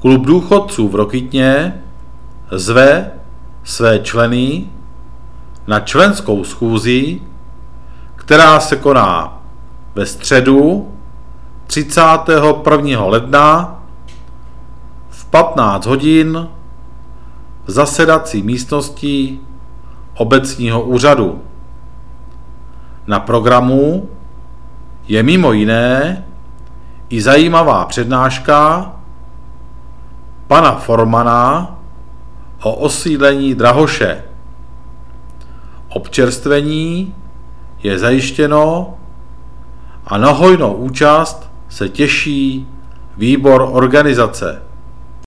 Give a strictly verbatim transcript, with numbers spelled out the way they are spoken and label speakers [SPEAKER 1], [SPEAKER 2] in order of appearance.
[SPEAKER 1] Klub důchodců v Rokytně zve své členy na členskou schůzi, která se koná ve středu třicátého prvního ledna v patnáct hodin v zasedací místnosti obecního úřadu. Na programu je mimo jiné i zajímavá přednáška pana Formana o osídlení Drahoše. Občerstvení je zajištěno a na hojnou účast se těší výbor organizace.